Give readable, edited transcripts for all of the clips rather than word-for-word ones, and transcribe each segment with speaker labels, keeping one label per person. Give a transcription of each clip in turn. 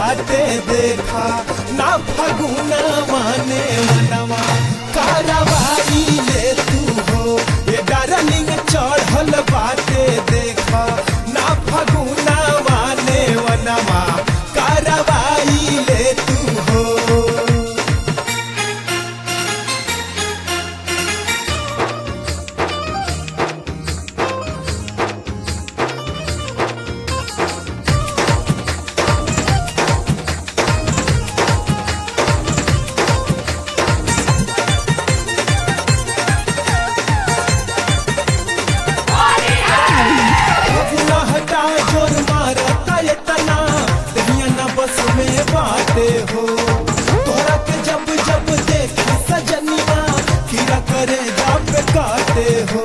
Speaker 1: बाटे देखा ना फगुना माने मनवा कार्रवाई ले तू हो ये डार्लिंग चढ़ल बाटे देखा ना फगुना माने मनवा कार्रवाई ले तू हो। बस में बाते हो तोहरा के जब जब देख सजनिया खीरा करे जब काटे हो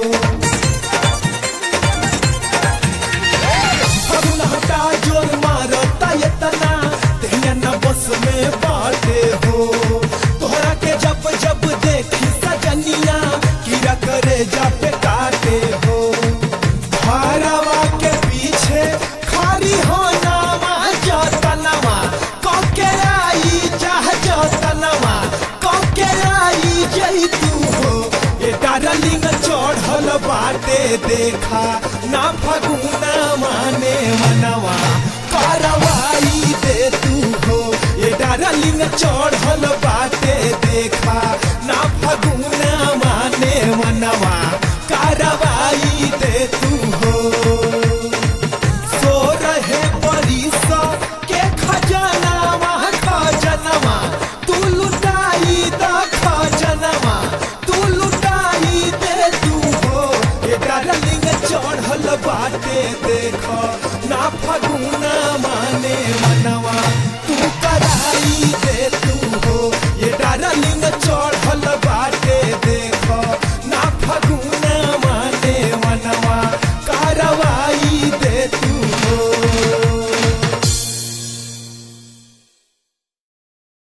Speaker 1: हटा जोर मारता ये तना तेरिया न बस में बाते हो तोहरा के जब जब देख सजनिया खीरा करे जब काटे हो भारवा के पीछे खारी हो डार्लिंग चढ़ल बाटे देखा ना फगुना माने मनवा कार्रवाई दे तू हो ये डार्लिंग चढ़ल बाटे